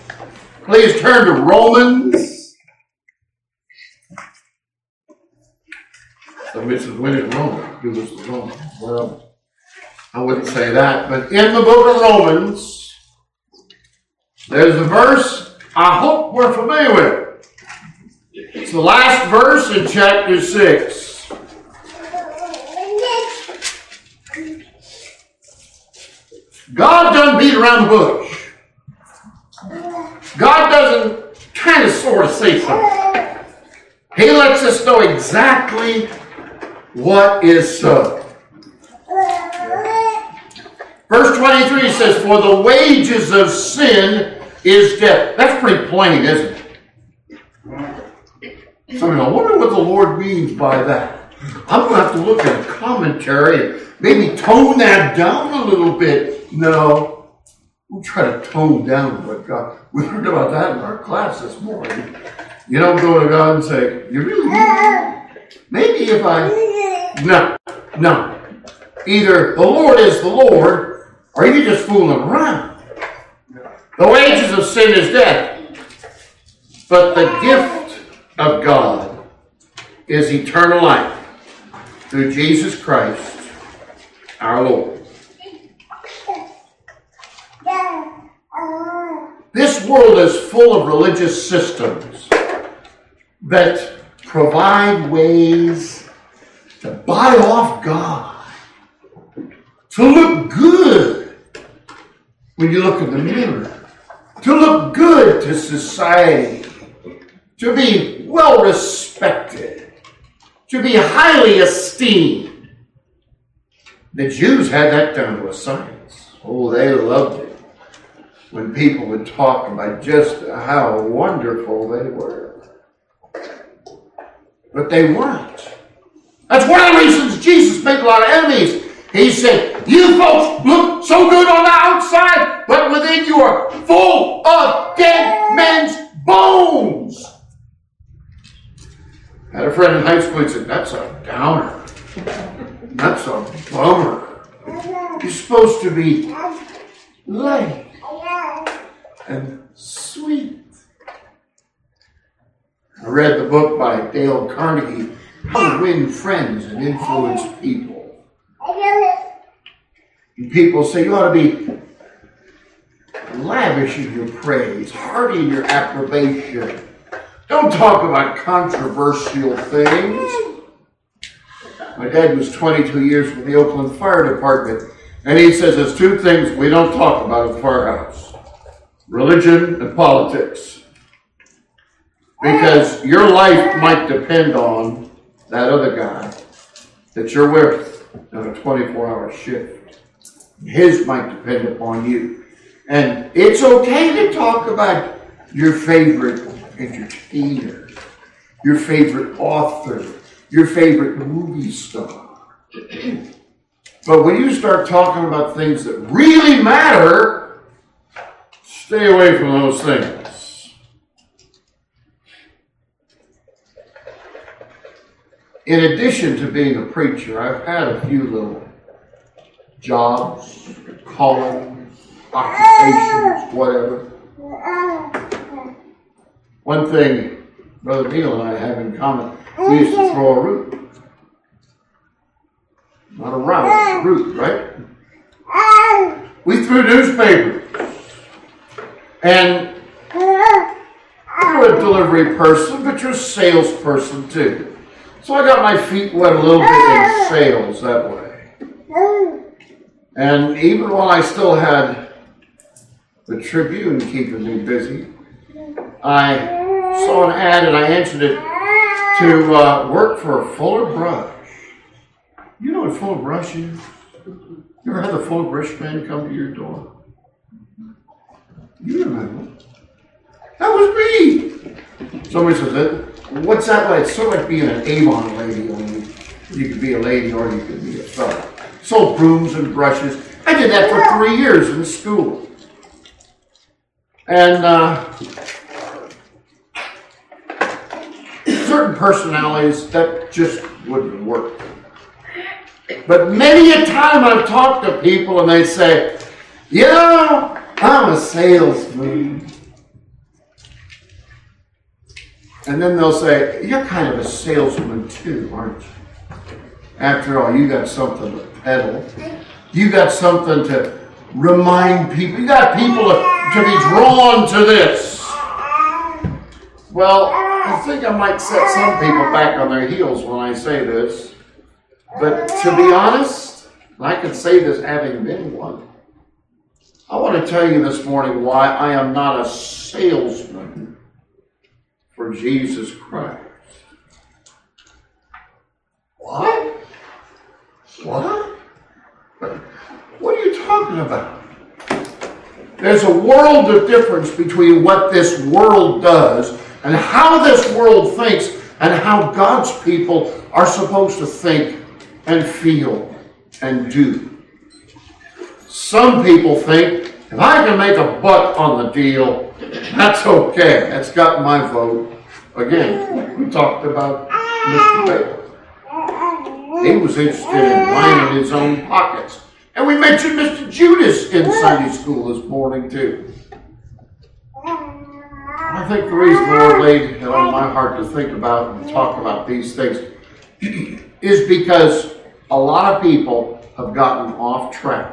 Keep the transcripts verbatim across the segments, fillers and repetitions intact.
Please turn to Romans. Somebody says, when is Romans? Give us the Romans. Well, I wouldn't say that, but in the book of Romans, there's a verse I hope we're familiar with. It's the last verse in chapter six. God doesn't beat around the bush. God doesn't kind of sort of say something. He lets us know exactly what is so. Verse twenty-three says, for the wages of sin is death. That's pretty plain, isn't it? So I wonder what the Lord means by that. I'm going to have to look at a commentary and maybe tone that down a little bit. No, we'll try to tone down what God. We learned about that in our class this morning. You don't go to God and say, you really need maybe if I... No, no. Either the Lord is the Lord, or you're just fooling around. The wages of sin is death. But the gift of God is eternal life through Jesus Christ, our Lord. This world is full of religious systems that provide ways to buy off God, to look good when you look in the mirror, to look good to society, to be well respected, to be highly esteemed. The Jews had that down to a science. Oh, they loved it when people would talk about just how wonderful they were. But they weren't. That's one of the reasons Jesus made a lot of enemies. He said, you folks look so good on the outside, but within you are full of dead men's bones. I had a friend in high school who said, that's a downer. That's a bummer. You're supposed to be light and sweet. I read the book by Dale Carnegie, How to Win Friends and Influence People. And people say you ought to be lavish in your praise, hearty in your approbation. Don't talk about controversial things. My dad was twenty-two years with the Oakland Fire Department, and he says there's two things we don't talk about at the firehouse: religion and politics. Because your life might depend on that other guy that you're with on a twenty-four hour shift. His might depend upon you. And it's okay to talk about your favorite entertainer, your favorite author, your favorite movie star. But when you start talking about things that really matter, stay away from those things. In addition to being a preacher, I've had a few little jobs, callings, occupations, whatever. One thing Brother Neil and I have in common, we used to throw a root. Not a route, a root, right? We threw newspapers. And you're a delivery person, but you're a salesperson too. So I got my feet wet a little bit in sales that way. And even while I still had the Tribune keeping me busy, I saw an ad and I answered it to uh, work for Fuller Brush. You know what Fuller Brush is? You ever had the Fuller Brush man come to your door? You remember. That was me. Somebody says, what's that like? It's sort of like being an Avon lady. Only you could be a lady or you could be a fellow. Sold brooms and brushes. I did that for three years in school. And uh, certain personalities, that just wouldn't work. But many a time I've talked to people and they say, you know, I'm a salesman. And then they'll say, you're kind of a salesman too, aren't you? After all, you got something to peddle. You got something to remind people. You got people to, to be drawn to this. Well, I think I might set some people back on their heels when I say this. But to be honest, and I can say this having been one, I want to tell you this morning why I am not a salesman for Jesus Christ. What? What? What are you talking about? There's a world of difference between what this world does and how this world thinks and how God's people are supposed to think and feel and do. Some people think, if I can make a buck on the deal, that's okay. That's got my vote. Again, we talked about Mister Baker. He was interested in lining his own pockets. And we mentioned Mister Judas in Sunday school this morning, too. I think the reason the Lord laid it on my heart to think about and talk about these things is because a lot of people have gotten off track.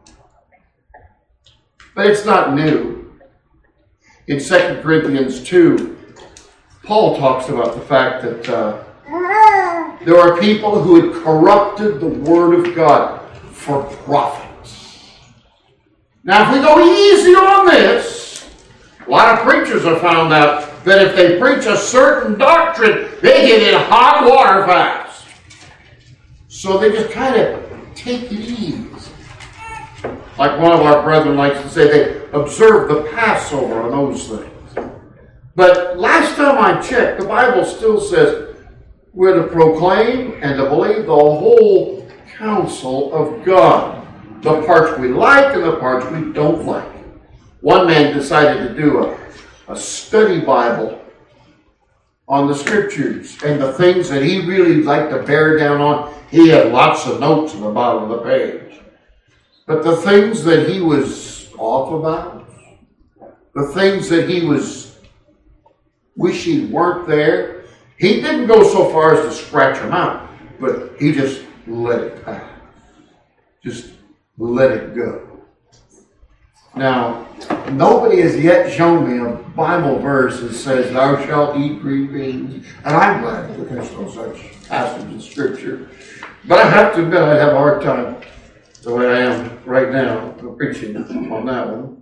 But it's not new. In Second Corinthians two, Paul talks about the fact that uh, there are people who had corrupted the Word of God for profits. Now, if we go easy on this, a lot of preachers have found out that if they preach a certain doctrine, they get in hot water fast. So they just kind of take it easy. Like one of our brethren likes to say, they observe the Passover on those things. But last time I checked, the Bible still says we're to proclaim and to believe the whole counsel of God. The parts we like and the parts we don't like. One man decided to do a, a study Bible on the Scriptures and the things that he really liked to bear down on. He had lots of notes at the bottom of the page. But the things that he was off about, the things that he was wishing weren't there, he didn't go so far as to scratch them out, but he just let it pass. Just let it go. Now, nobody has yet shown me a Bible verse that says, thou shalt eat green beans. And I'm glad that there's no such passage in Scripture. But I have to admit, I'd have a hard time the way I am right now preaching on that one.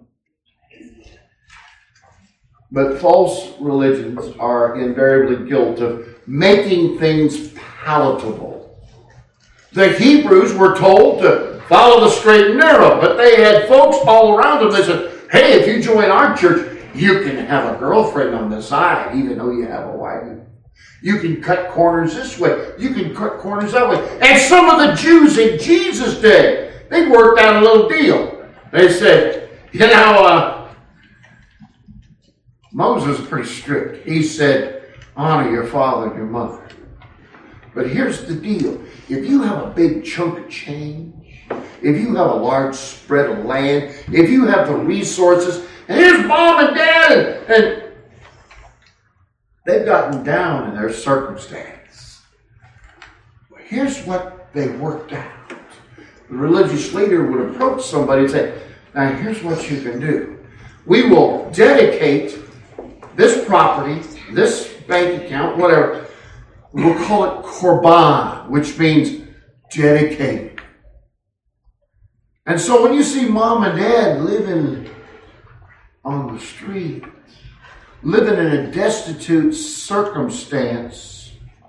But false religions are invariably guilty of making things palatable. The Hebrews were told to follow the straight and narrow, but they had folks all around them. They said, hey, if you join our church, you can have a girlfriend on the side, even though you have a wife. You can cut corners this way. You can cut corners that way. And some of the Jews in Jesus' day, they worked out a little deal. They said, you know, uh, Moses is pretty strict. He said, honor your father and your mother. But here's the deal. If you have a big chunk of change, if you have a large spread of land, if you have the resources, and here's mom and dad, and, and they've gotten down in their circumstance. Here's what they worked out. The religious leader would approach somebody and say, now here's what you can do. We will dedicate this property, this bank account, whatever. We'll call it korban, which means dedicate. And so when you see mom and dad living on the street, living in a destitute circumstance,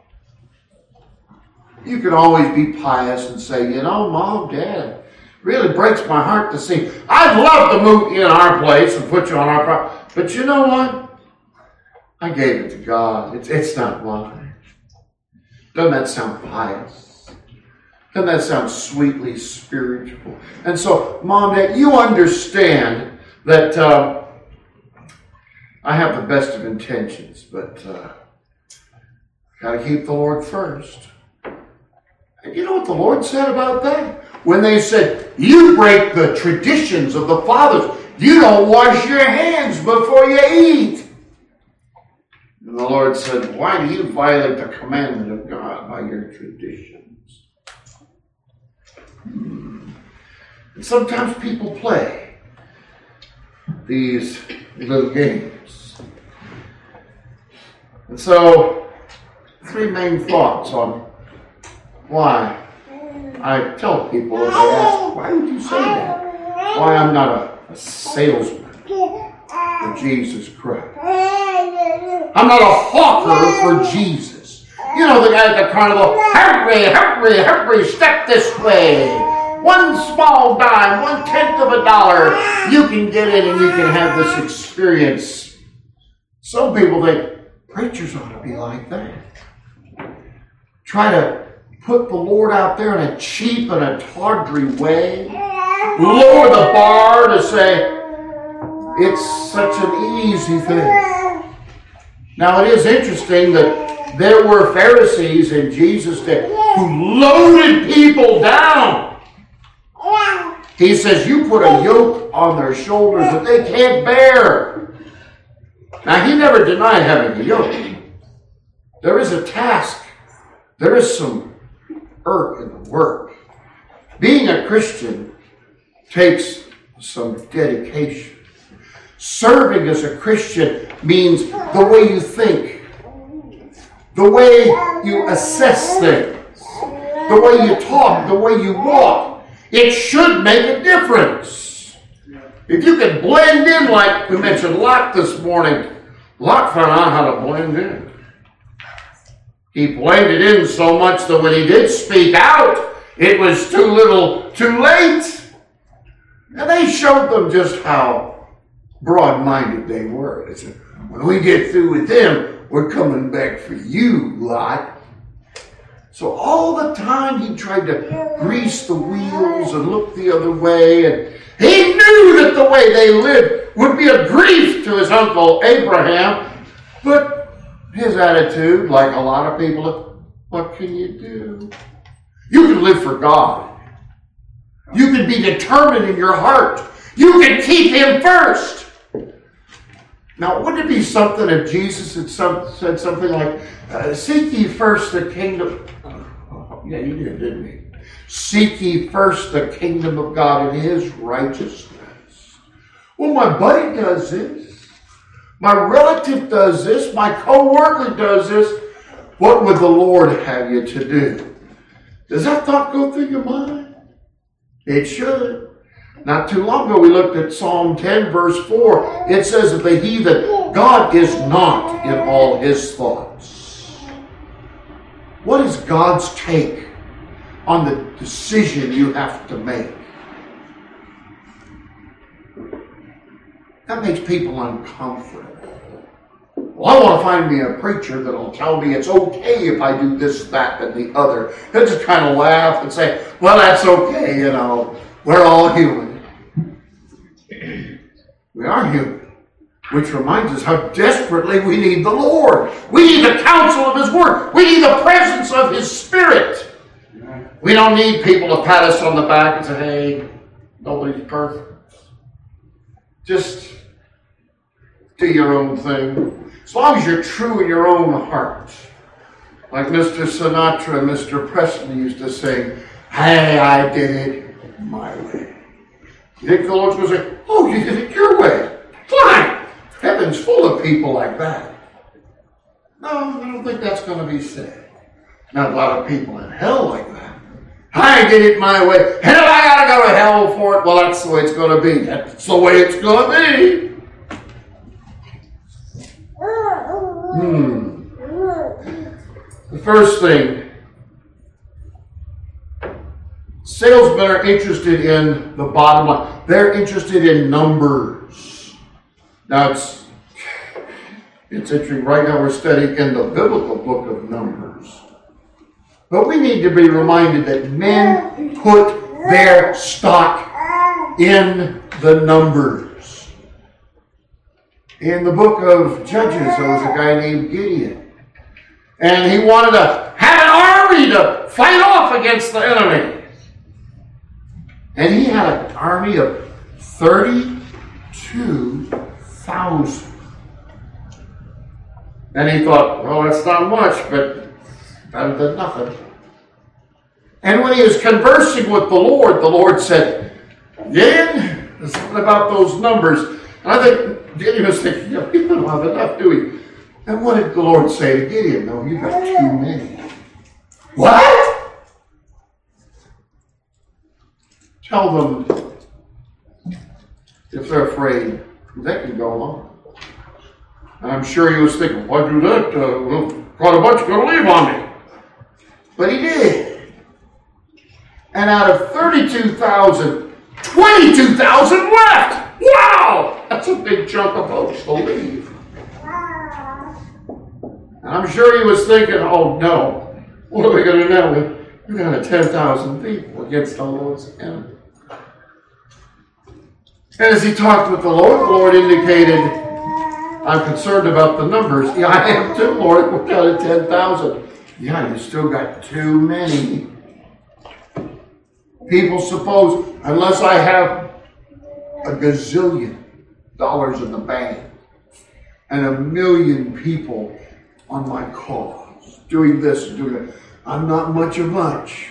you can always be pious and say, you know, mom, dad, really breaks my heart to see. I'd love to move in our place and put you on our property. But you know what? I gave it to God. It's, it's not mine. Doesn't that sound pious? Doesn't that sound sweetly spiritual? And so, mom, dad, you understand that uh, I have the best of intentions, but uh, got to keep the Lord first. And you know what the Lord said about that? When they said, you break the traditions of the fathers. You don't wash your hands before you eat. And the Lord said, why do you violate the commandment of God by your traditions? Hmm. And sometimes people play these little games. And so, three main thoughts on why I tell people, if they ask, why would you say that? Why I'm not a, a salesman for Jesus Christ. I'm not a hawker for Jesus. You know, the guy at the carnival, hurry, hurry, hurry, step this way. One small dime, one tenth of a dollar, you can get in and you can have this experience. Some people think preachers ought to be like that. Try to put the Lord out there in a cheap and a tawdry way. Lower the bar to say, it's such an easy thing. Now it is interesting that there were Pharisees in Jesus' day who loaded people down. He says, you put a yoke on their shoulders that they can't bear. Now he never denied having a yoke. There is a task. There is some irk in the work. Being a Christian takes some dedication. Serving as a Christian means the way you think, the way you assess things, the way you talk, the way you walk. It should make a difference. If you can blend in, like we mentioned Lot this morning, Lot found out how to blend in. He blended in so much that when he did speak out, it was too little, too late. And they showed them just how broad-minded they were. They said, when we get through with them, we're coming back for you, Lot. So all the time he tried to grease the wheels and look the other way. And he knew that the way they lived would be a grief to his uncle Abraham. But his attitude, like a lot of people, what can you do? You can live for God. You can be determined in your heart. You can keep him first. Now, wouldn't it be something if Jesus had some, said something like, uh, seek ye first the kingdom. Oh, yeah, you did, didn't you? Seek ye first the kingdom of God and his righteousness. Well, my buddy does this. My relative does this. My co-worker does this. What would the Lord have you to do? Does that thought go through your mind? It should. Not too long ago, we looked at Psalm ten, verse four. It says of the heathen, God is not in all his thoughts. What is God's take on the decision you have to make? That makes people uncomfortable. Well, I want to find me a preacher that'll tell me it's okay if I do this, that, and the other. They'll just kind of laugh and say, well, that's okay, you know. We're all human. We are human. Which reminds us how desperately we need the Lord. We need the counsel of his word. We need the presence of his spirit. We don't need people to pat us on the back and say, hey, nobody's perfect. Just do your own thing. As long as you're true in your own heart. Like Mister Sinatra and Mister Presley used to sing, hey, I did it my way. You think the Lord's going to say, oh, you did it your way. Fine. Heaven's full of people like that. No, I don't think that's going to be said. Not a lot of people in hell like that. I did it my way. And if I got to go to hell for it, well, that's the way it's going to be. That's the way it's going to be. Hmm. The first thing, salesmen are interested in the bottom line. They're interested in numbers. Now, it's, it's interesting. Right now we're studying in the biblical book of Numbers. But we need to be reminded that men put their stock in the numbers. In the book of Judges, there was a guy named Gideon. And he wanted to have an army to fight off against the enemy. And he had an army of thirty-two thousand. And he thought, well, that's not much, but better than nothing. And when he was conversing with the Lord, the Lord said, Gideon, there's something about those numbers. And I think Gideon was thinking, you know, we don't have enough, do we? And what did the Lord say to Gideon? No, you got too many. What? Tell them, if they're afraid, they can go along. And I'm sure he was thinking, why do that? Uh, well, quite a bunch going to leave on me. But he did. And out of thirty-two thousand, twenty-two thousand left. Wow! That's a big chunk of folks to leave. And I'm sure he was thinking, oh no, what are we going to do now? We've got ten thousand people against the Lord's enemy. And as he talked with the Lord, the Lord indicated, I'm concerned about the numbers. Yeah, I am too, Lord. We're down to ten thousand. Yeah, you still got too many. People suppose, unless I have a gazillion dollars in the bank and a million people on my cause, doing this and doing that, I'm not much of much.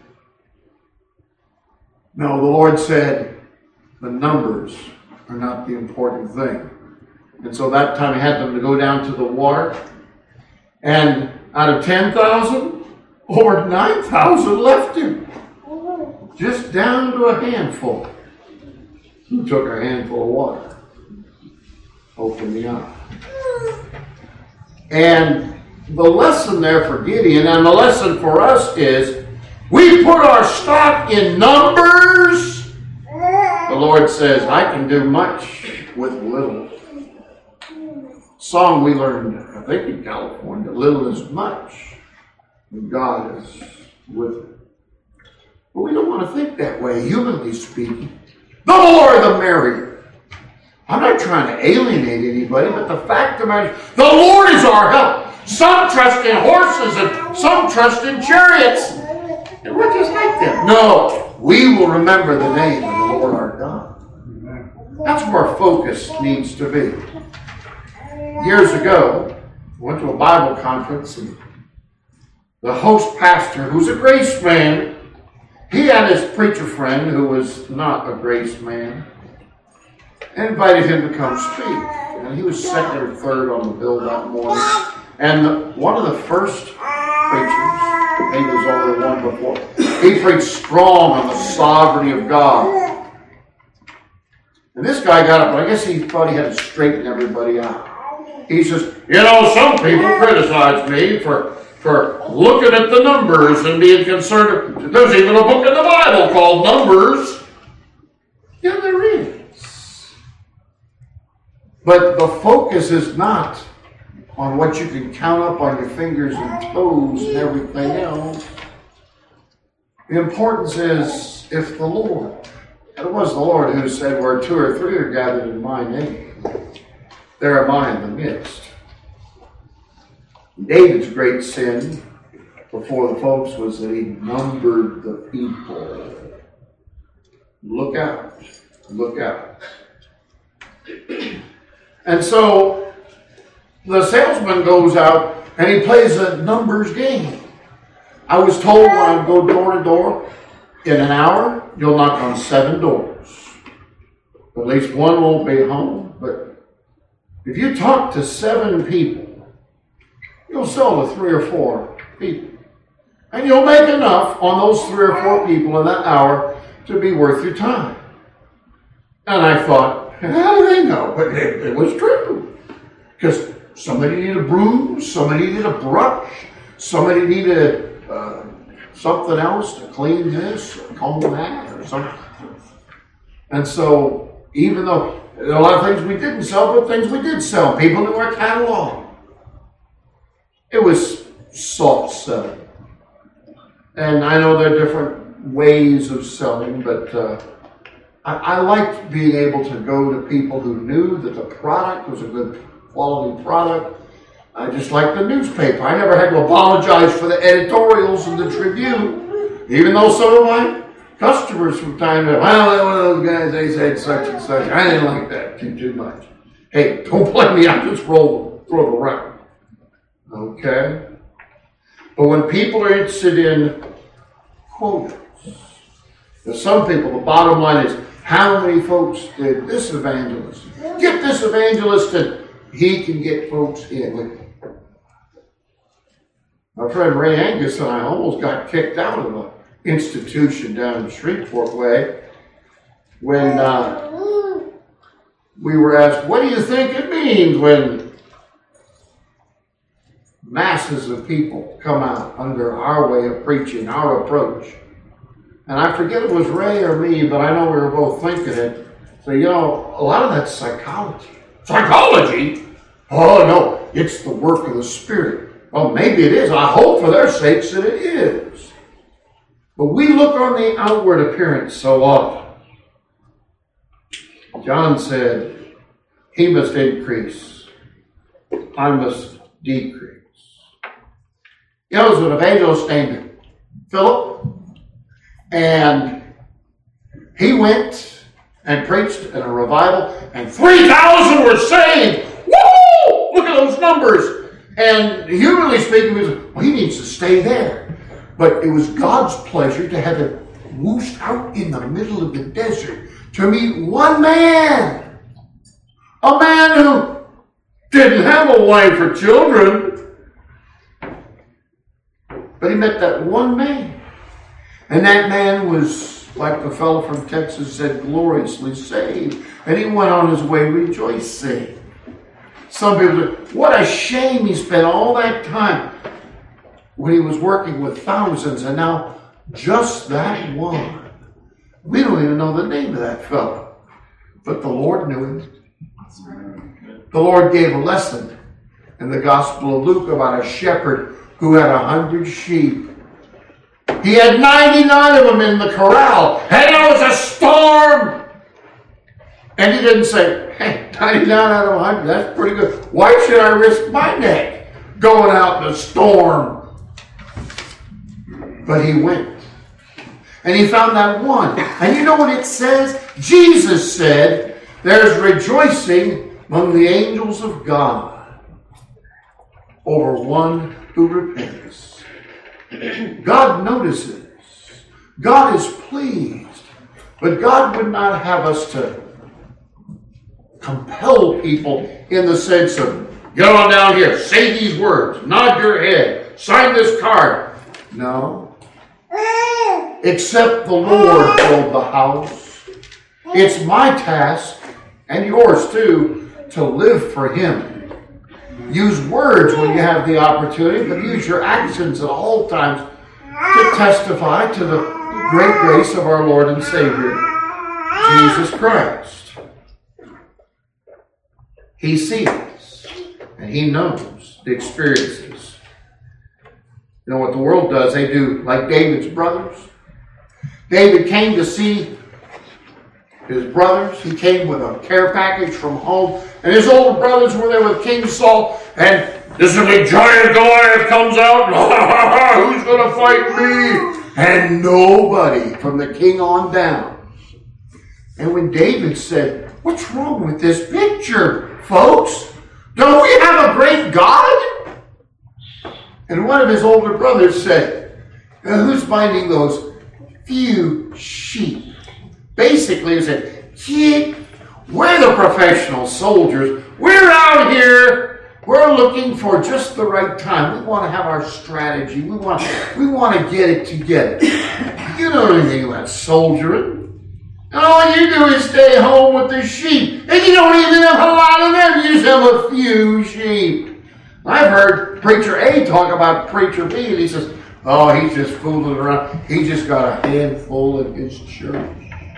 No, the Lord said, the numbers are not the important thing. And so that time I had them to go down to the water. And out of ten thousand, over nine thousand left him. Just down to a handful. Who took a handful of water? Opened the eye. And the lesson there for Gideon, and the lesson for us is, we put our stock in numbers. The Lord says, I can do much with little. Song we learned, I think in California, little is much, and God is with it. But we don't want to think that way, humanly speaking. The more the merrier. I'm not trying to alienate anybody, but the fact of the matter is, the Lord is our help. Some trust in horses and some trust in chariots. And we're just like them. No, we will remember the name of the Lord our God. That's where our focus needs to be. Years ago, I went to a Bible conference, and the host pastor, who's a grace man, he had his preacher friend who was not a grace man, and invited him to come speak. And he was second or third on the bill that morning. And the, one of the first preachers, maybe there was only one before, he preached strong on the sovereignty of God. And this guy got up, and I guess he thought he had to straighten everybody out. He says, you know, some people criticize me for, for looking at the numbers and being concerned. There's even a book in the Bible called Numbers. Yeah, there is. But the focus is not on what you can count up on your fingers and toes and everything else. The importance is if the Lord, and it was the Lord who said, where two or three are gathered in my name, there am I in the midst. David's great sin before the folks was that he numbered the people. Look out. Look out. And so the salesman goes out and he plays a numbers game. I was told when I would go door to door, in an hour, you'll knock on seven doors. At least one won't be home, but if you talk to seven people, you'll sell to three or four people. And you'll make enough on those three or four people in that hour to be worth your time. And I thought, how do they know? But it, it was true. Because somebody needed a broom, somebody needed a brush, somebody needed uh, something else to clean this, or comb that, or something. And so, even though there are a lot of things we didn't sell, but things we did sell. People knew our catalog. It was soft selling. And I know there are different ways of selling, but uh, I, I liked being able to go to people who knew that the product was a good quality product. I just liked the newspaper. I never had to apologize for the editorials in the Tribune, even though some of my customers from time to time, well, one of those guys, they said such and such. I didn't like that too, too much. Hey, don't blame me. I just roll, throw it around. Okay? But when people are interested in quotas, some people, the bottom line is, how many folks did this evangelist? Get this evangelist and he can get folks in. My friend Ray Angus and I almost got kicked out of an institution down in Shreveport Way when uh, we were asked, what do you think it means when masses of people come out under our way of preaching, our approach? And I forget it was Ray or me, but I know we were both thinking it. So, you know, a lot of that's psychology. Psychology? Oh, no, it's the work of the Spirit. Well, maybe it is. I hope for their sakes that it is. But we look on the outward appearance so often. John said, he must increase. I must decrease. You know, there was an evangelist named Philip, and he went and preached in a revival, and three thousand were saved. Woo! Look at those numbers. And humanly speaking, we was, well, he needs to stay there. But it was God's pleasure to have him whooshed out in the middle of the desert to meet one man. A man who didn't have a wife or children. But he met that one man. And that man was, like the fellow from Texas said, gloriously saved. And he went on his way rejoicing. Some people say, what a shame he spent all that time when he was working with thousands, and now just that one. We don't even know the name of that fellow, but the Lord knew him. The Lord gave a lesson in the Gospel of Luke about a shepherd who had a hundred sheep. He had ninety-nine of them in the corral, and there was a storm. And he didn't say, hey, ninety-nine out of one hundred, that's pretty good. Why should I risk my neck going out in a storm? But he went. And he found that one. And you know what it says? Jesus said, there's rejoicing among the angels of God over one who repents. God notices. God is pleased. But God would not have us to compel people in the sense of, get on down here, say these words, nod your head, sign this card. No. Except the Lord build the house. It's my task, and yours too, to live for Him. Use words when you have the opportunity, but use your actions at all times to testify to the great grace of our Lord and Savior, Jesus Christ. He sees, and He knows the experiences. You know what the world does? They do like David's brothers. David came to see his brothers. He came with a care package from home. And his older brothers were there with King Saul. And this big giant Goliath comes out. Who's going to fight me? And nobody from the king on down. And when David said, what's wrong with this picture, folks? Don't we have a great God? And one of his older brothers said, who's minding those few sheep? Basically, he said, kid, we're the professional soldiers. We're out here. We're looking for just the right time. We want to have our strategy. We want, we want to get it together. You don't know anything about soldiering. And all you do is stay home with the sheep. And you don't even have a lot of them. You just have a few sheep. I've heard Preacher A talk about Preacher B, and he says, oh, he's just fooling around. He just got a handful in his church.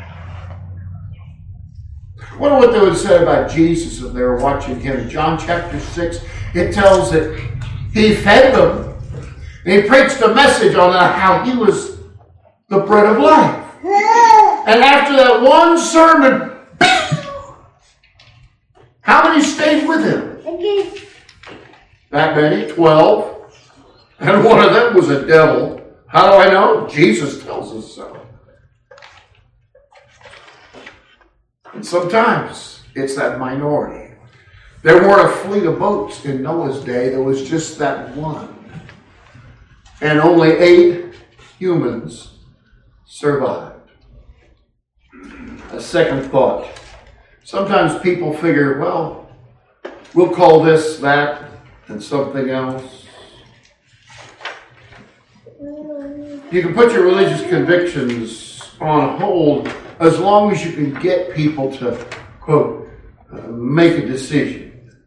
I wonder what they would say about Jesus if they were watching him. In John chapter six, it tells that he fed them. And he preached a message on how he was the bread of life. And after that one sermon, how many stayed with him? That many? Twelve. And one of them was a devil. How do I know? Jesus tells us so. And sometimes it's that minority. There weren't a fleet of boats in Noah's day. There was just that one. And only eight humans survived. A second thought. Sometimes people figure, well, we'll call this, that, and something else. You can put your religious convictions on hold as long as you can get people to, quote, uh, make a decision.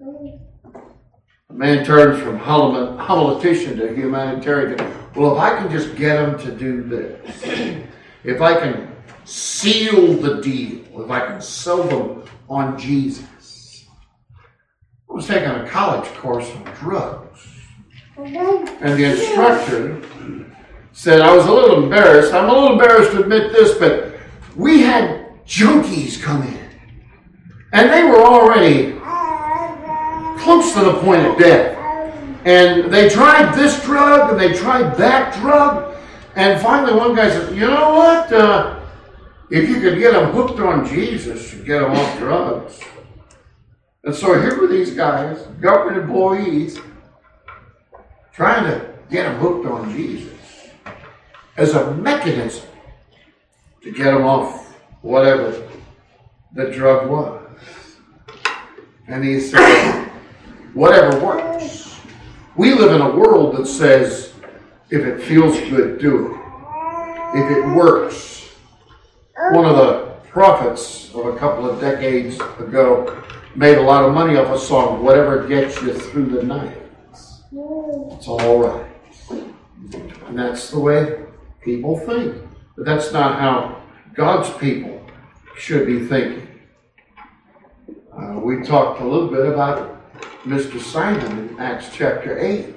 A man turns from homiletician to humanitarian. Well, if I can just get them to do this, if I can seal the deal, if I can sell them on Jesus. I was taking a college course on drugs. And the instructor said, I was a little embarrassed. I'm a little embarrassed to admit this, but we had junkies come in. And they were already close to the point of death. And they tried this drug and they tried that drug. And finally one guy said, you know what? Uh, if you could get them hooked on Jesus, you'd get them off drugs. And so here were these guys, government employees, trying to get them hooked on Jesus as a mechanism to get them off whatever the drug was. And he said, whatever works. We live in a world that says, if it feels good, do it. If it works. One of the prophets of a couple of decades ago made a lot of money off a song, whatever gets you through the night. It's all right. And that's the way people think. But that's not how God's people should be thinking. Uh, we talked a little bit about Mister Simon in Acts chapter eight.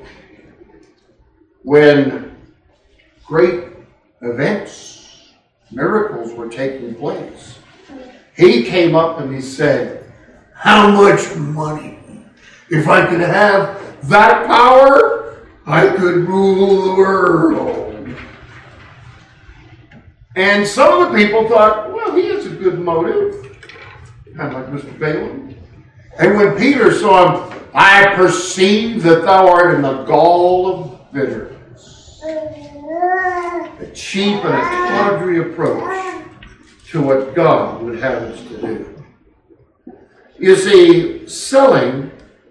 When great events, miracles were taking place, he came up and he said, how much money? If I could have that power, I could rule the world. And some of the people thought, well, he has a good motive. Kind of like Mister Balaam. And when Peter saw him, I perceive that thou art in the gall of bitterness. A cheap and a tawdry approach to what God would have us to do. You see, selling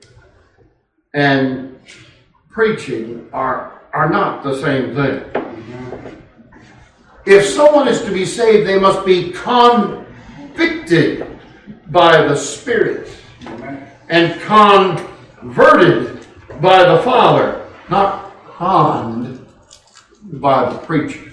and preaching are, are not the same thing. If someone is to be saved, they must be convicted by the Spirit and converted by the Father, not conned by the preacher.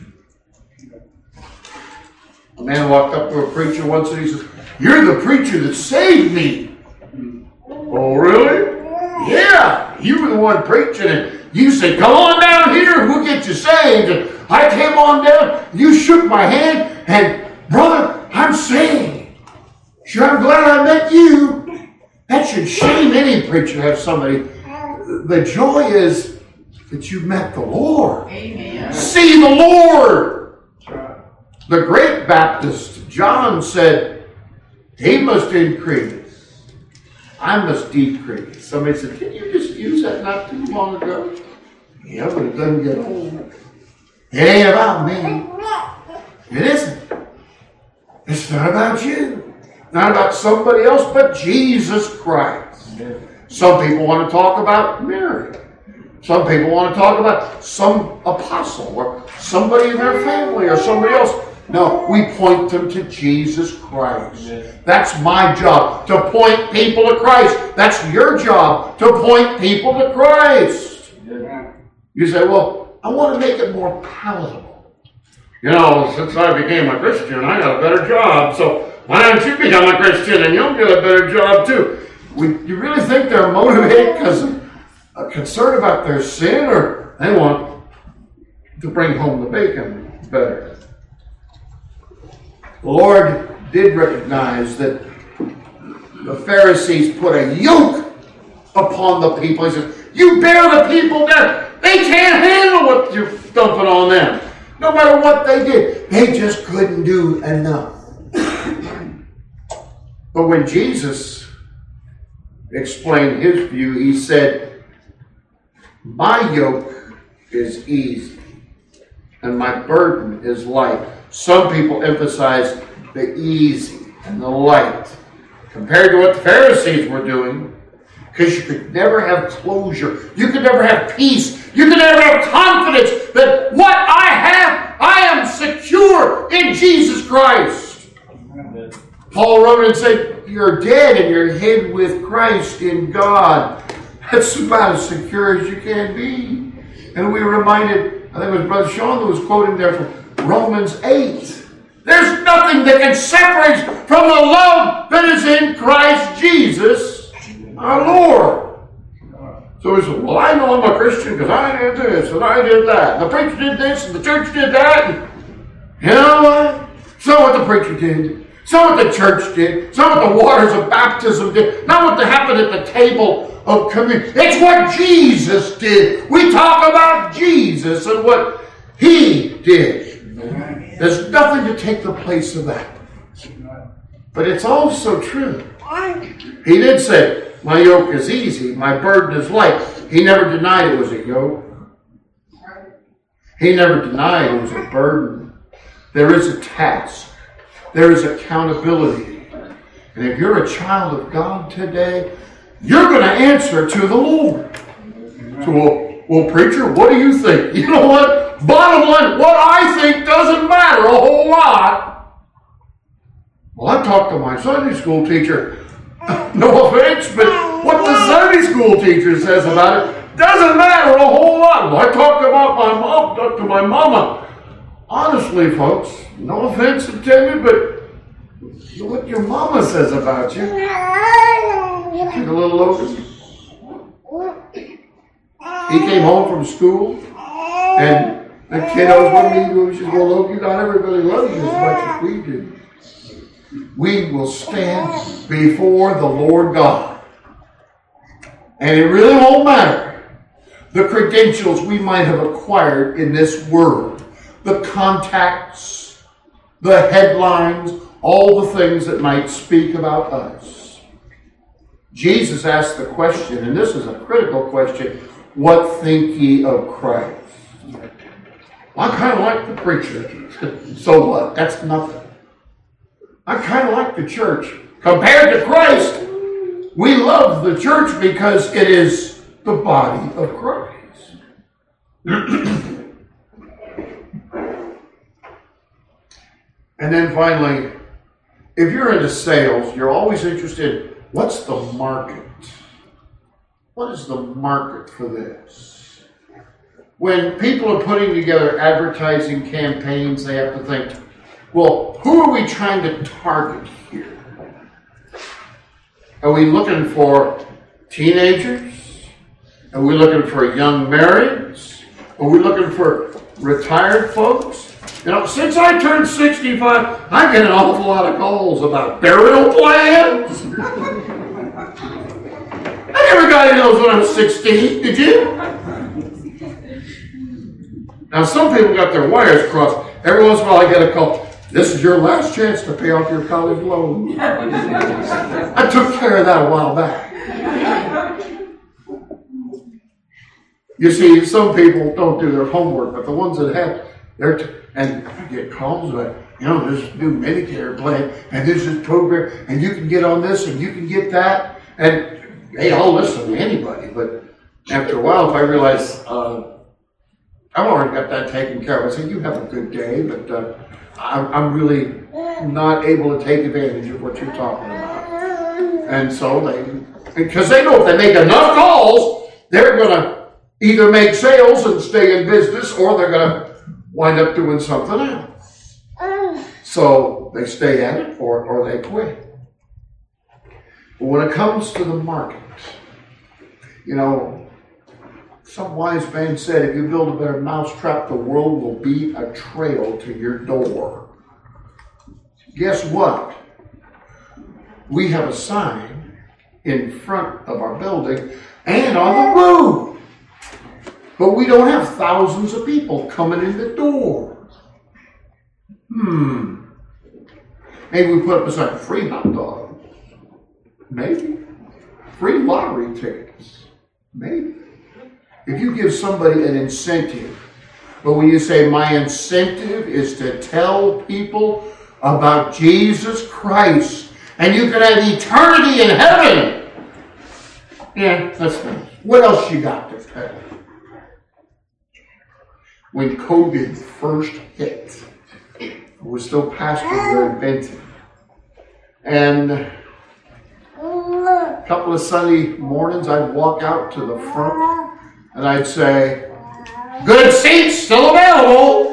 A man walked up to a preacher once and he said, you're the preacher that saved me. Oh, really? Yeah, you were the one preaching it. You said, come on down here, we'll get you saved. And I came on down, you shook my hand, and brother, I'm saved. Sure, I'm glad I met you. That should shame any preacher to have somebody. The joy is that you met the Lord. Amen. See the Lord. The great Baptist John said, he must increase, I must decrease. Somebody said, can you just use that not too long ago? Yeah, but it doesn't get old. It ain't about me. It isn't. It's not about you. Not about somebody else but Jesus Christ. Some people want to talk about Mary. Some people want to talk about some apostle or somebody in their family or somebody else. No, we point them to Jesus Christ. That's my job, to point people to Christ. That's your job, to point people to Christ. You say, well, I want to make it more palatable. You know, since I became a Christian, I got a better job, so why don't you become a Christian and you'll get a better job too? We, you really think they're motivated because of a concern about their sin, or they want to bring home the bacon better? The Lord did recognize that the Pharisees put a yoke upon the people. He said, you bear the people down. They can't handle what you're dumping on them. No matter what they did, they just couldn't do enough. But when Jesus explained his view. He said, my yoke is easy and my burden is light. Some people emphasize the easy and the light compared to what the Pharisees were doing, because you could never have closure. You could never have peace. You could never have confidence that what I have, I am secure in Jesus Christ. Amen. Paul wrote and said, you're dead and you're hid with Christ in God. That's about as secure as you can be. And we were reminded, I think it was Brother Sean that was quoting there from Romans eight. There's nothing that can separate from the love that is in Christ Jesus, our Lord. So he said, well, I know I'm a Christian because I did this and I did that. And the preacher did this and the church did that. And you know what? So what the preacher did. So what the church did. So what the waters of baptism did. Not what happened at the table of communion. It's what Jesus did. We talk about Jesus and what he did. There's nothing to take the place of that. But it's also true. He did say, my yoke is easy, my burden is light. He never denied it was a yoke. He never denied it was a burden. There is a task. There is accountability. And if you're a child of God today, you're going to answer to the Lord. So, well, well, preacher, what do you think? You know what? Bottom line, what I think doesn't matter a whole lot. Well, I talked to my Sunday school teacher. No offense, but what the Sunday school teacher says about it doesn't matter a whole lot. Well, I talked about my mom, talked to my mama. Honestly, folks, no offense intended, but what your mama says about you. Take a little over. He came home from school, and the kiddos with me, she said, well, look, not everybody loves you as much as we do. We will stand before the Lord God. And it really won't matter the credentials we might have acquired in this world, the contacts, the headlines, all the things that might speak about us. Jesus asked the question, and this is a critical question, what think ye of Christ? I kind of like the preacher. So what? That's nothing. I kind of like the church. Compared to Christ, we love the church because it is the body of Christ. And then finally, if you're into sales, you're always interested, what's the market? What is the market for this? When people are putting together advertising campaigns, they have to think, well, who are we trying to target here? Are we looking for teenagers? Are we looking for young marrieds? Are we looking for retired folks? You know, since I turned sixty-five, I get an awful lot of calls about burial plans. I never got any of those when I was sixteen, did you? Now, some people got their wires crossed. Every once in a while I get a call. This is your last chance to pay off your college loan. I took care of that a while back. You see, some people don't do their homework, but the ones that have, they're, t- and I get calls about, you know, there's a new Medicare plan, and there's this program, and you can get on this, and you can get that, and hey, I'll listen to anybody, but after a while, if I realize, uh, I've already got that taken care of, I say, you have a good day, but uh, I'm, I'm really not able to take advantage of what you're talking about. And so they, because they know if they make enough calls, they're going to either make sales and stay in business, or they're going to wind up doing something else. So they stay at it, or, or they quit. But when it comes to the market, you know, some wise man said, if you build a better mousetrap, the world will be a trail to your door. Guess what? We have a sign in front of our building and on the road. But we don't have thousands of people coming in the door. Hmm. Maybe we put up a sign, free hot dog. Maybe. free lottery tickets. Maybe. If you give somebody an incentive, but when you say my incentive is to tell people about Jesus Christ and you can have eternity in heaven. Yeah, that's nice. What else you got to tell? When COVID first hit, I was still pastor there in Benton. And a couple of Sunday mornings, I'd walk out to the front and I'd say, good seats still available.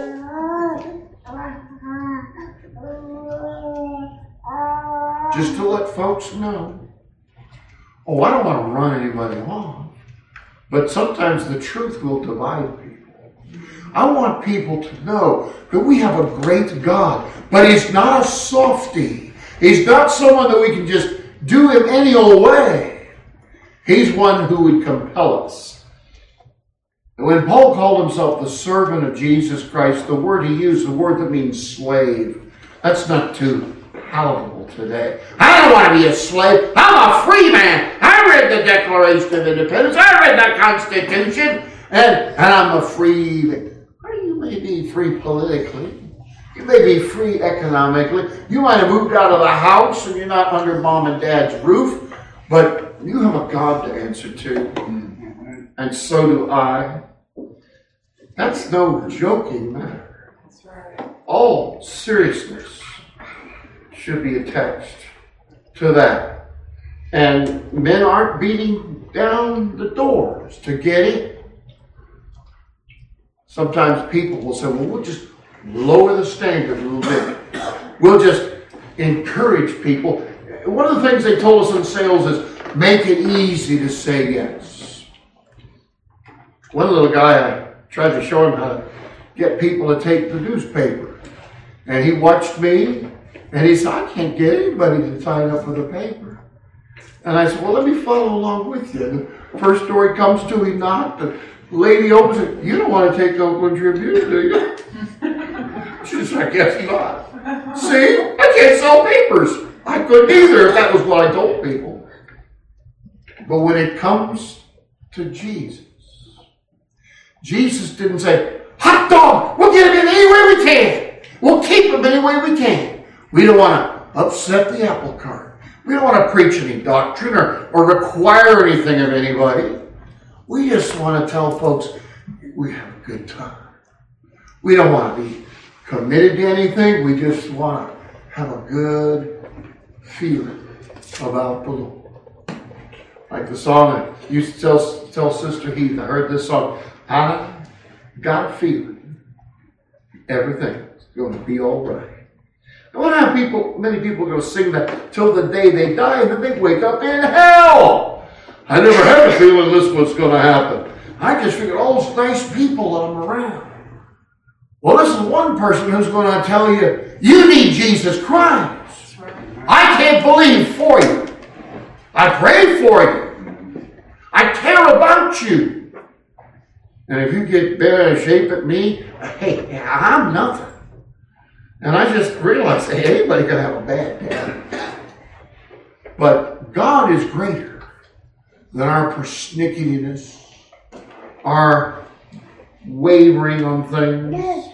Just to let folks know. Oh, I don't want to run anybody off. But sometimes the truth will divide people. I want people to know that we have a great God. But He's not a softy. He's not someone that we can just do Him any old way. He's one who would compel us. And when Paul called himself the servant of Jesus Christ, the word he used, the word that means slave, that's not too palatable today. I don't want to be a slave. I'm a free man. I read the Declaration of Independence. I read the Constitution. And, and I'm a free man. Well, you may be free politically. You may be free economically. You might have moved out of the house and you're not under mom and dad's roof. But you have a God to answer to. And so do I. That's no joking matter. That's right. All seriousness should be attached to that. And men aren't beating down the doors to get in. Sometimes people will say, well, we'll just lower the standard a little bit. We'll just encourage people. One of the things they told us in sales is make it easy to say yes. One little guy, I tried to show him how to get people to take the newspaper. And he watched me, and he said, I can't get anybody to sign up for the paper. And I said, well, let me follow along with you. And the first story comes to, he knocked, the lady opens it, you don't want to take the Oakland Tribune, do you? She said, I guess not. See, I can't sell papers. I couldn't either if that was what I told people. But when it comes to Jesus, Jesus didn't say, hot dog, we'll get him in any way we can. We'll keep him any way we can. We don't want to upset the apple cart. We don't want to preach any doctrine or, or require anything of anybody. We just want to tell folks we have a good time. We don't want to be committed to anything. We just want to have a good feeling about the Lord. Like the song I used to tell, tell Sister Heath, I heard this song, I got a feeling everything's going to be all right. I wonder how people, many people are going to sing that till the day they die and then they wake up in hell. I never had a feeling this was going to happen. I just figured all those nice people that I'm around. Well, this is one person who's going to tell you, you need Jesus Christ. I can't believe for you. I pray for you. I care about you. And if you get bent out of shape at me, hey, I'm nothing. And I just realized, hey, anybody can have a bad day. But God is greater than our persnickiness, our wavering on things.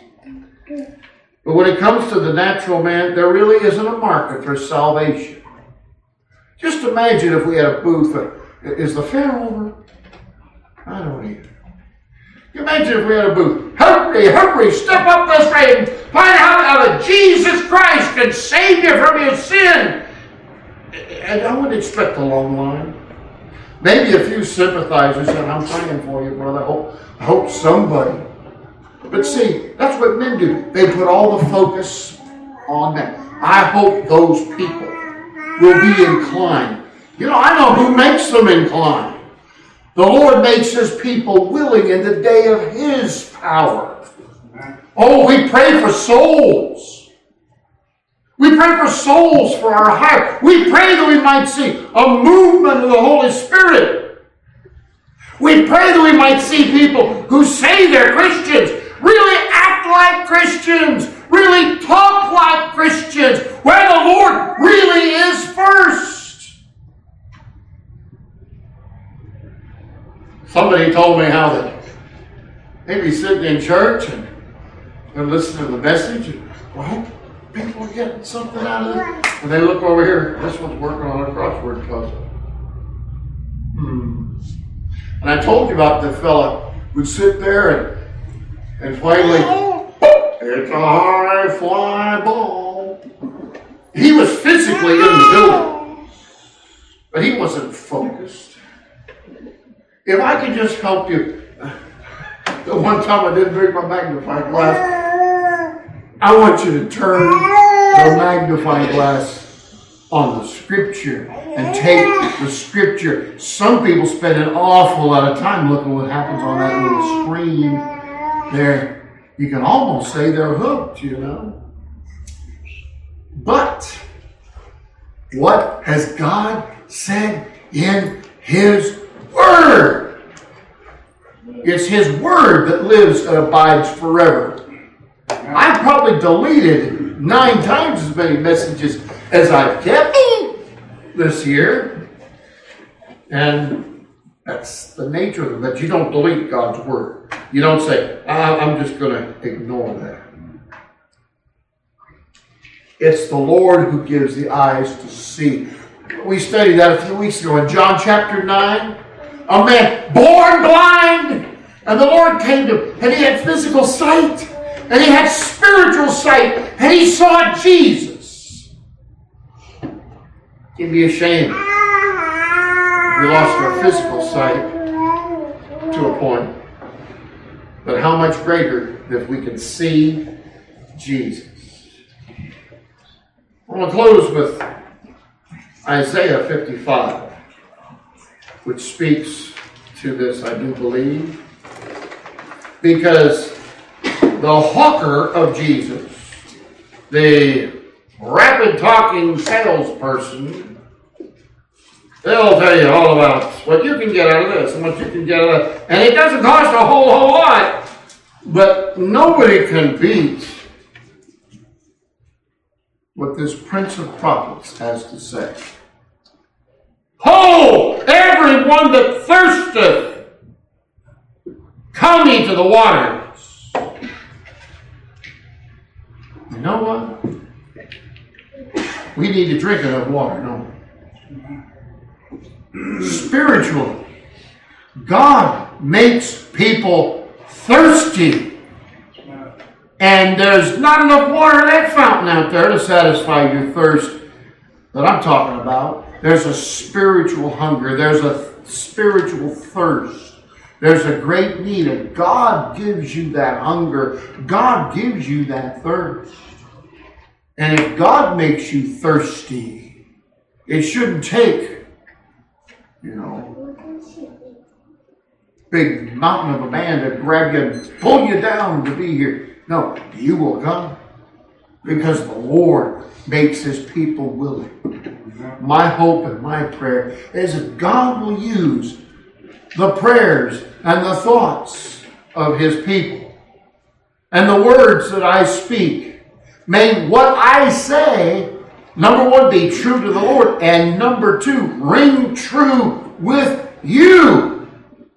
But when it comes to the natural man, there really isn't a market for salvation. Just imagine if we had a booth. Is the fair over? I don't either. Imagine if we had a booth. Hurry, hurry, step up this way and find out how Jesus Christ can save you from your sin. And I wouldn't expect a long line. Maybe a few sympathizers said, I'm praying for you, brother. I hope, I hope somebody. But see, that's what men do. They put all the focus on that. I hope those people will be inclined. You know, I know who makes them inclined. The Lord makes His people willing in the day of His power. Oh, we pray for souls. We pray for souls for our heart. We pray that we might see a movement of the Holy Spirit. We pray that we might see people who say they're Christians, really act like Christians, really talk like Christians, where the Lord really is first. Somebody told me how that they'd be sitting in church and they're listening to the message. And, well, people are getting something out of it. And they look over here. This one's working on a crossword puzzle. Hmm. And I told you about the fella would sit there and, and finally, it's a high fly ball. He was physically in the building, but he wasn't focused. If I could just help you, the one time I didn't bring my magnifying glass, I want you to turn the magnifying glass on the scripture and take the scripture. Some people spend an awful lot of time looking what happens on that little screen there. You can almost say they're hooked, you know. But what has God said in His Word? It's His Word that lives and abides forever. I've probably deleted nine times as many messages as I've kept this year. And that's the nature of it. But you don't delete God's Word. You don't say, I'm just going to ignore that. It's the Lord who gives the eyes to see. We studied that a few weeks ago in John chapter nine. A man born blind. And the Lord came to him. And he had physical sight. And he had spiritual sight. And he saw Jesus. It'd be a shame if we lost our physical sight to a point. But how much greater if we can see Jesus. I'm going to close with Isaiah fifty-five, which speaks to this, I do believe. Because the hawker of Jesus, the rapid-talking salesperson, they'll tell you all about what you can get out of this and what you can get out of that. And it doesn't cost a whole, whole lot. But nobody can beat what this Prince of Prophets has to say. Ho! Everyone that thirsteth, come ye to the waters. You know what? We need to drink enough water, don't we? Spiritually, God makes people thirsty. And there's not enough water in that fountain out there to satisfy your thirst that I'm talking about. There's a spiritual hunger. There's a spiritual thirst. There's a great need. And God gives you that hunger. God gives you that thirst. And if God makes you thirsty, it shouldn't take, you know, big mountain of a man to grab you and pull you down to be here. No, you will come because the Lord makes His people willing. My hope and my prayer is that God will use the prayers and the thoughts of His people and the words that I speak. May what I say, number one, be true to the Lord, and number two, ring true with you.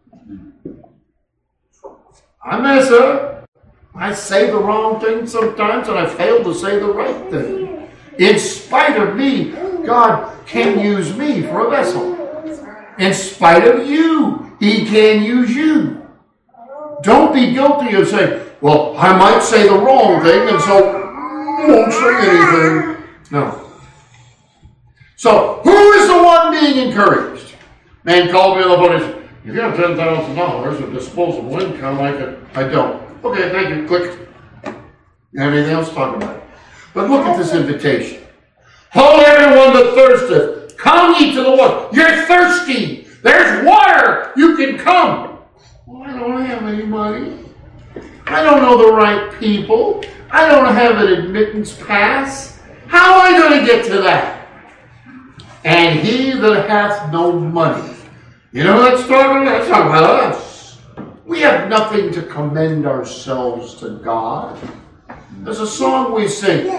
I mess up. I say the wrong thing sometimes, and I fail to say the right thing. In spite of me, God can use me for a vessel. In spite of you, He can use you. Don't be guilty of saying, well, I might say the wrong thing, and so I won't say anything. No. So, who is the one being encouraged? Man called me on the phone and said, if you have ten thousand dollars of disposable income, I could, I don't. Okay, thank you. Click. You have anything else to talk about? But look at this invitation. Ho, everyone that thirsteth, come ye to the water. You're thirsty. There's water. You can come. Well, I don't have any money. I don't know the right people. I don't have an admittance pass. How am I going to get to that? And he that hath no money. You know what that's talking about? That's talking about us. We have nothing to commend ourselves to God. There's a song we sing.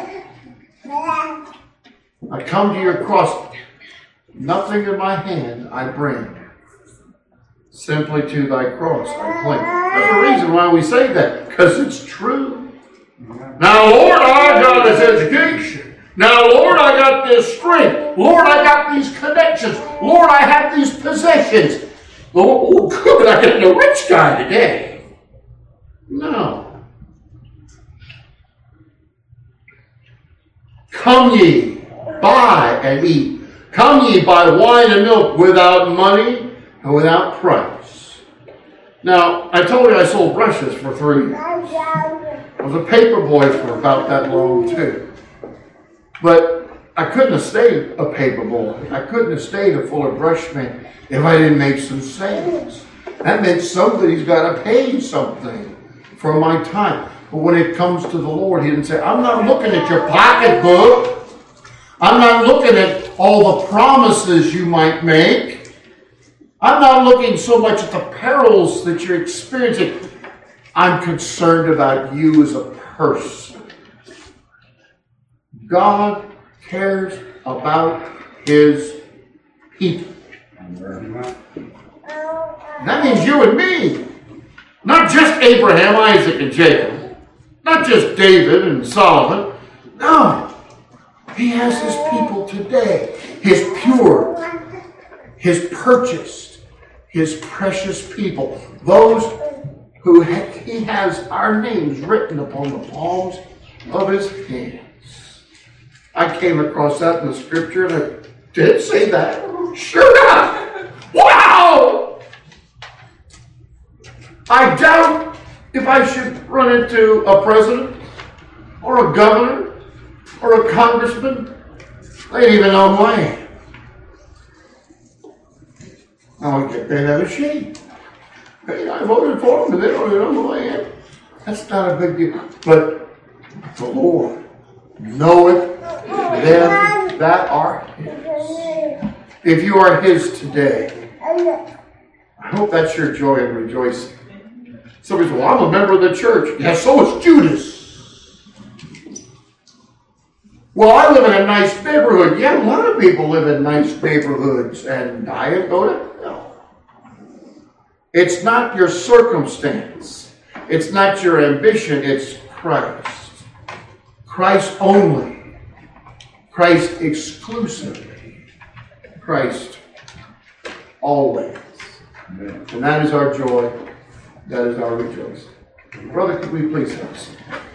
I come to your cross. Nothing in my hand I bring. Simply to thy cross I cling. There's a reason why we say that, because it's true. Now, Lord, I got this education. Now, Lord, I got this strength. Lord, I got these connections. Lord, I have these possessions. Lord, oh, good, I get a rich guy today. No. Come ye, buy and eat. Come ye, buy wine and milk without money and without price. Now, I told you I sold brushes for three years. I was a paper boy for about that long, too. But I couldn't have stayed a paper boy. I couldn't have stayed a fuller brush man if I didn't make some sales. That meant somebody's got to pay something for my time. But when it comes to the Lord, he didn't say, I'm not looking at your pocketbook. I'm not looking at all the promises you might make. I'm not looking so much at the perils that you're experiencing. I'm concerned about you as a person. God cares about his people. That means you and me. Not just Abraham, Isaac, and Jacob. Not just David and Solomon. No. He has his people today. His pure, his purchased, his precious people. Those who ha- he has our names written upon the palms of his hands. I came across that in the scripture and I did say that. Sure enough. Wow! I doubt if I should run into a president or a governor or a congressman. They didn't even know who I am. Now they have a shame. Hey, I voted for them and they don't even know who I am. That's not a big deal. But the Lord knoweth them that are his. If you are his today, I hope that's your joy and rejoicing. Somebody says, well, I'm a member of the church. Yeah, so is Judas. Well, I live in a nice neighborhood. Yeah, a lot of people live in nice neighborhoods and die and go to hell. It's not your circumstance. It's not your ambition. It's Christ. Christ only. Christ exclusively. Christ always. And that is our joy. That is our rejoicing. Brother, could we please have a seat?